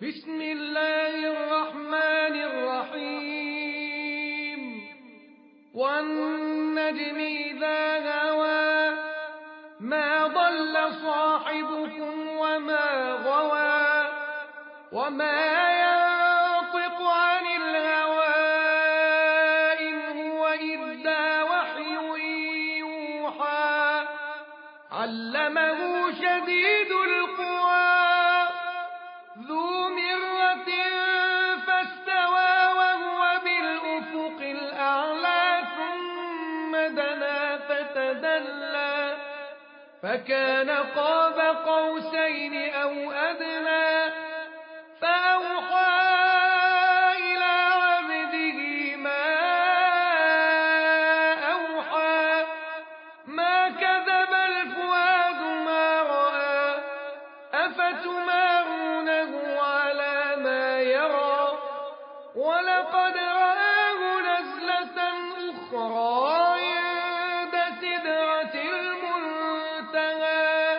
بسم الله الرحمن الرحيم والنجم إذا هوى ما ضل صاحبكم وما غوى وما ينطق عن الهوى إن هو إلا وحي يوحى علمه شديد القوى ذو مرة فاستوى وهو بالأفق الأعلى ثم دنا فتدلى فكان قاب قوسين أو أدنى فأوحى إلى عبده ما أوحى ما كذب الفؤاد ما رأى أفتمارونه على ما يرى ولقد رآه نزلة أخرى عند سدرة المنتهى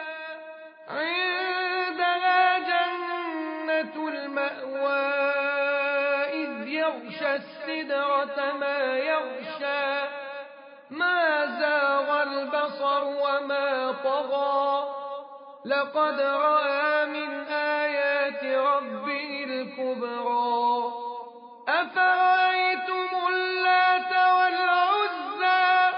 عندها جنة المأوى إذ يغشى السدرة ما يغشى ما زاغ البصر وما طغى لقد رأى من آيات ربه الكبرى أفرأيتم اللات والعزى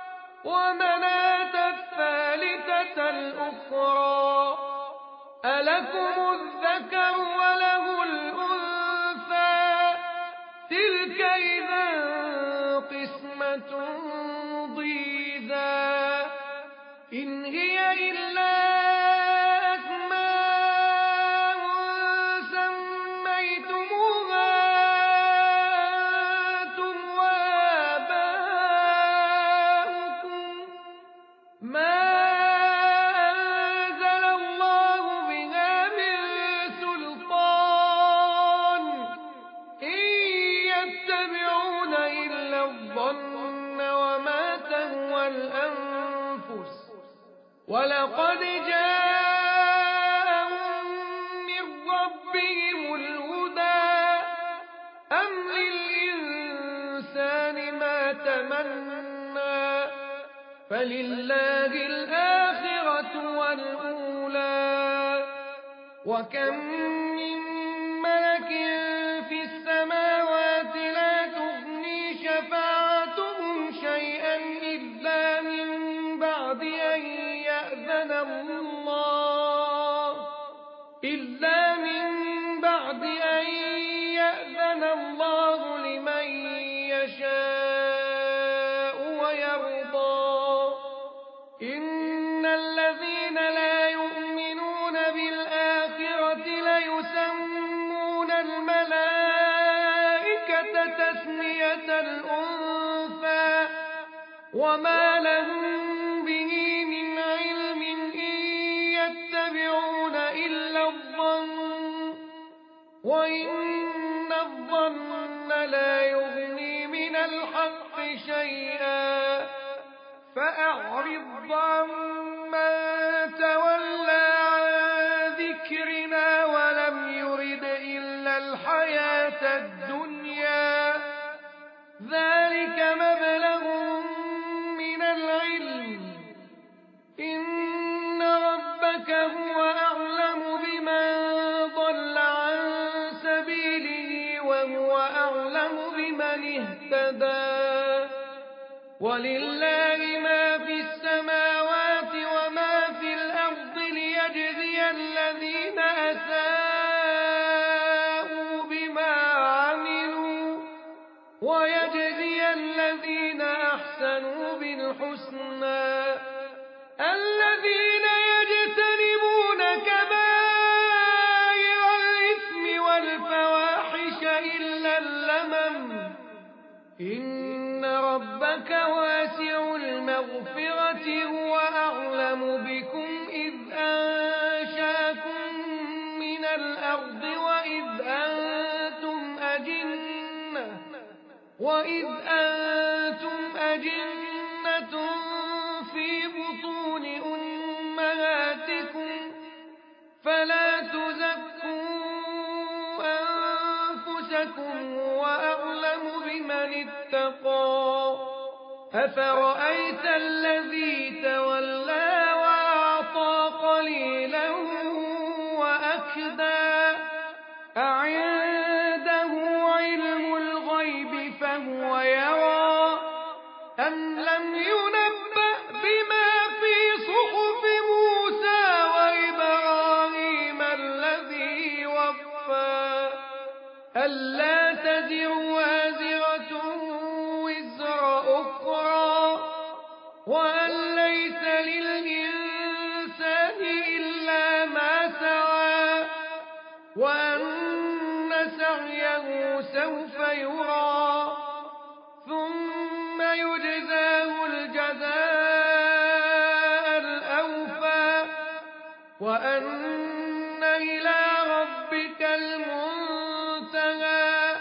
ومناة الثالثة الأخرى ألكم الذكر وله الأنثى تلك إذا قسمة ضيزى إن هي إلا أسماء سميتموها أنتم وآباؤكم ما أنزل الله بها من سلطان إن يتبعون إلا الظن وما تهوى الأنفس ولقد جاءهم من ربهم الهدى أم للإنسان ما تمنى فلله الآخرة والأولى وكم من ملك في السماوات لا تغني شفاعتهم شيئا إلا من بعد أن يأذن الله لمن يشاء ويرضى إن الذين لا يؤمنون بالآخرة ليسمون الملائكة تسمية الأنثى وما لهم به من علم إن يتبعون إلا الظن وإن الظن لا يغني من الحق شيئا فأعرض عمن تولى عن ذكرنا ولم يرد إلا الحياة الدنيا ذلك مبلغهم من العلم إن ربك هو أعلم بمن ضل عن سبيله وهو أعلم بمن اهتدى ولله ما في السماوات وما في الأرض ليجزي الذين أساءوا بما عملوا ويجزي الذين أحسنوا بالحسنى الذين يجتنبون كبائر الإثم والفواحش إلا اللمم إن ربك واسع المغفرة هو أعلم بكم إذ أنشاكم من الأرض وإذ أنتم أجنة في بطون أمهاتكم فلا تزكوا ربكم هو أعلم بمن اتقى أفرأيت الذي تولى وأعطى قليلا وأكدى أعنده علم الغيب فهو يرى أم لم ينبأ بما في صحف موسى وإبراهيم الذي وفى ألا تزر وازرة وزر أخرى وأن ليس للإنسان إلا ما سعى وأن سعيه سوف يرى ثم يجزاه الجزاء الأوفى وأن إلى ربك المنتهى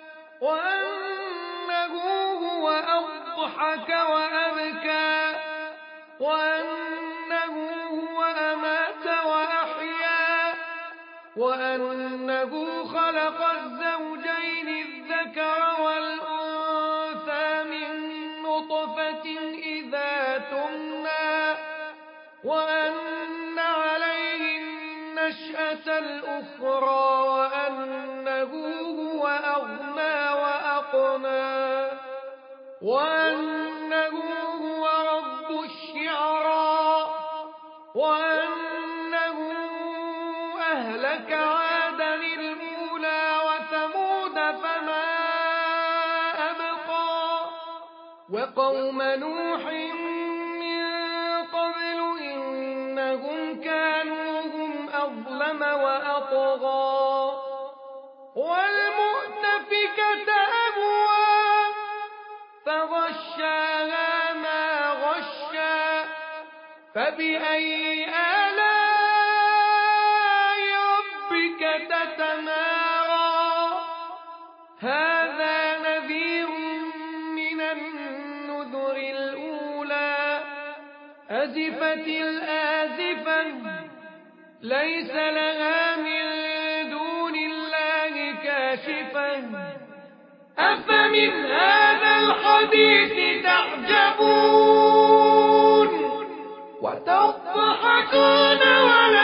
وأنه هو أضحك وأبكى وأنه هو أمات وأحيا وأنه خلق الزوجين الذكر والأنثى من نطفة إذا تمنى وأن عليه النشأة الأخرى وأنه هو أغنى وأقنى وأنه هو رب الشعرى وأنه أهلك عادا الأولى وثمود فما أبقى وقوم نوح من قبل إنهم كانوا هم أظلم وأطغى والمؤتفكة أهوى فغشاها ما غشا فبأي آلاء ربك تتمارى هذا نذير من النذر الأولى أزفت الآزفة ليس لها من دون الله كاشفة أفمن هذا الحديث تعجبون وتضحكون ولا